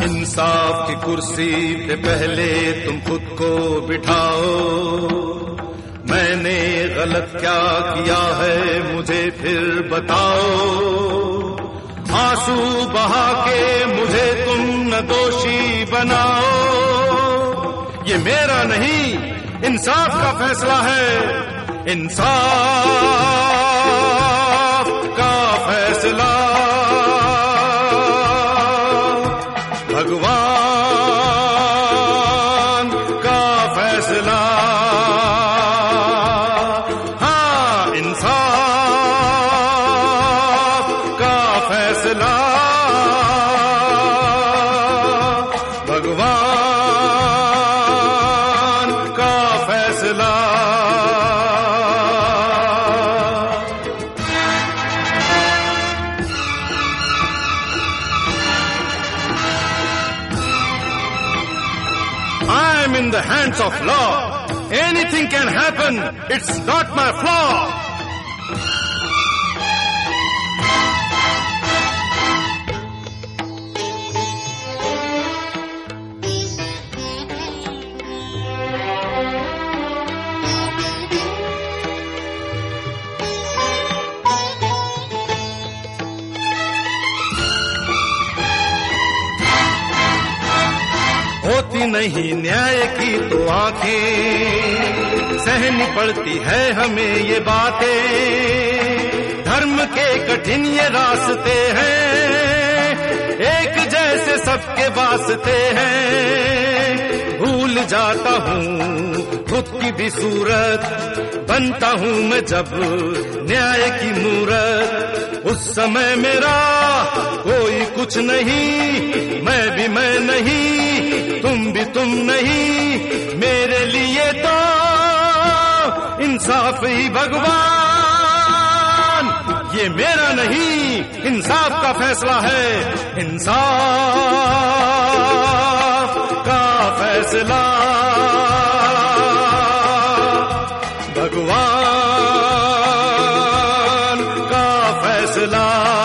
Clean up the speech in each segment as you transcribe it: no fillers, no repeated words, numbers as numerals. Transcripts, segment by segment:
इंसाफ की कुर्सी पे पहले तुम खुद को बिठाओ। मैंने गलत क्या किया है मुझे फिर बताओ। आंसू बहा के मुझे तुम न दोषी बनाओ। ये मेरा नहीं इंसाफ का फैसला है, इंसाफ का फैसला। भगवान का फैसला। हाँ, इंसाफ का फैसला। भगवान का फैसला। I'm in the hands of law. Anything can happen. It's not my flaw. होती नहीं न्याय की तो आंखें, सहनी पड़ती है हमें ये बातें। धर्म के कठिन ये रास्ते हैं, एक जैसे सबके वास्ते हैं। भूल जाता हूँ खुद की भी सूरत, बनता हूँ मैं जब न्याय की मूरत। उस समय मेरा कोई कुछ नहीं, मैं भी मैं नहीं, तुम भी तुम नहीं। मेरे लिए तो इंसाफ ही भगवान। ये मेरा नहीं इंसाफ का फैसला है, इंसाफ का फैसला। भगवान का फैसला।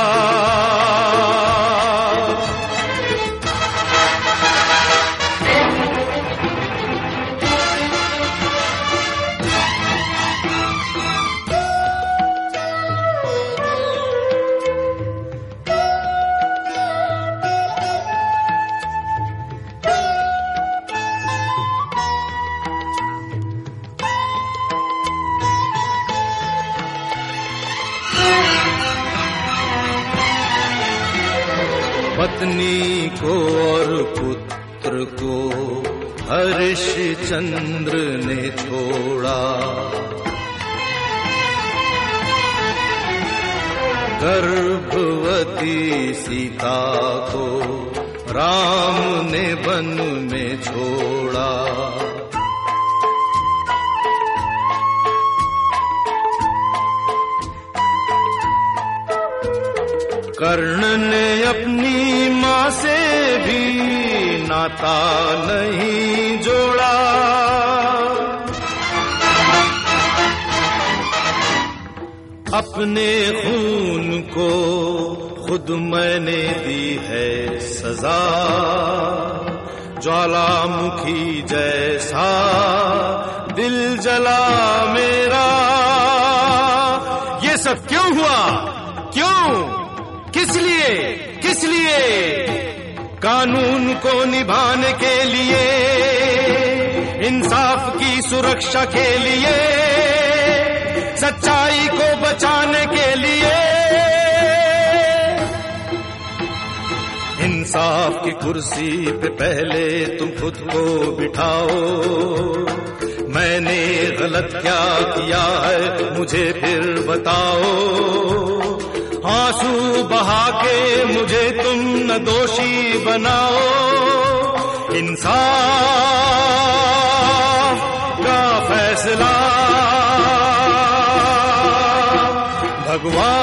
पत्नी को और पुत्र को हरिश्चंद्र ने छोड़ा। गर्भवती सीता को राम ने वन में छोड़ा। कर्ण ने अपनी माँ से भी नाता नहीं जोड़ा। अपने खून को खुद मैंने दी है सजा। ज्वालामुखी जैसा दिल जला मेरा। ये सब क्यों हुआ? क्यों? किस लिए? किस लिए? कानून को निभाने के लिए, इंसाफ की सुरक्षा के लिए, सच्चाई को बचाने के लिए। इंसाफ की कुर्सी पे पहले तुम खुद को बिठाओ। मैंने गलत क्या किया है मुझे फिर बताओ। आंसू बहा के मुझे तुम न दोषी बनाओ। इंसाफ का फैसला भगवान